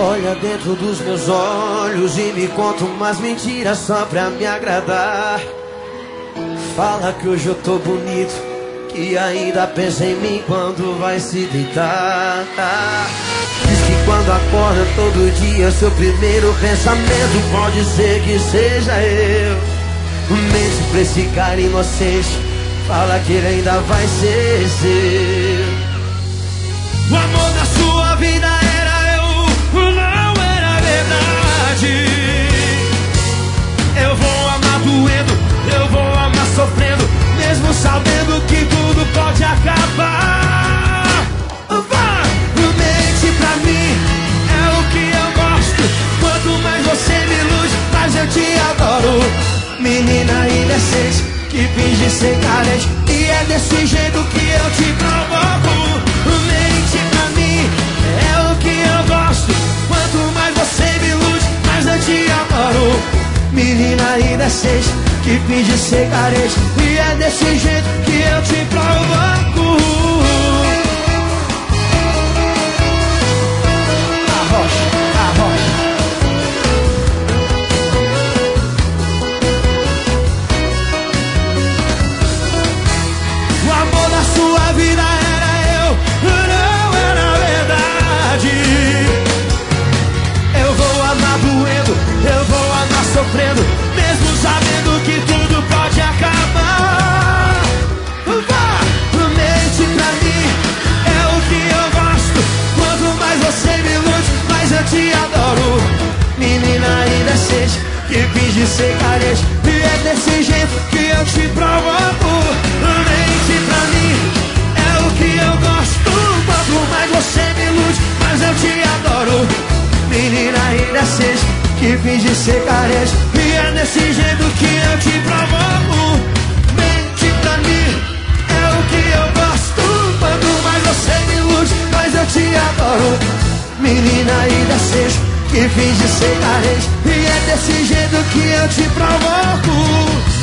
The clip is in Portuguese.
Olha dentro dos meus olhos e me conta umas mentiras só pra me agradar. Fala que hoje eu tô bonito, que ainda pensa em mim quando vai se deitar. Diz que quando acorda todo dia seu primeiro pensamento pode ser que seja eu. Mente pra esse cara inocente, fala que ele ainda vai ser seu. O amor da sua vida era eu, não era verdade. Eu vou amar doendo, eu vou amar sofrendo, mesmo sabendo que tudo pode acabar. Vá, mente pra mim, é o que eu gosto. Quanto mais você me ilude, mais eu te adoro. Menina indecente, que finge ser carente, e é desse jeito que eu te provoco. Mente pra mim, é o que eu gosto. Quanto mais você me ilude, mais eu te adoro. Menina indecente, que finge ser carente, e é desse jeito que eu te provoco. Arrocha, arrocha. O amor da sua vida era eu, não era verdade. Eu vou amar doendo, eu vou amar sofrendo, mesmo sabendo que tudo pode acabar. Vá, mente pra mim, é o que eu gosto. Quanto mais você me ilude, mais eu te adoro. Menina indecente, que finge ser carente, e é desse jeito que eu te provoco. Mente pra mim, é o que eu gosto. Quanto mais você me ilude, mais eu te adoro. Menina indecente, que finge ser carente, e é desse jeito que eu te provoco. Mente pra mim, é o que eu gosto. Quanto mais você me ilude, mais eu te adoro. Menina indecente, que finge ser carente, e é desse jeito que eu te provoco.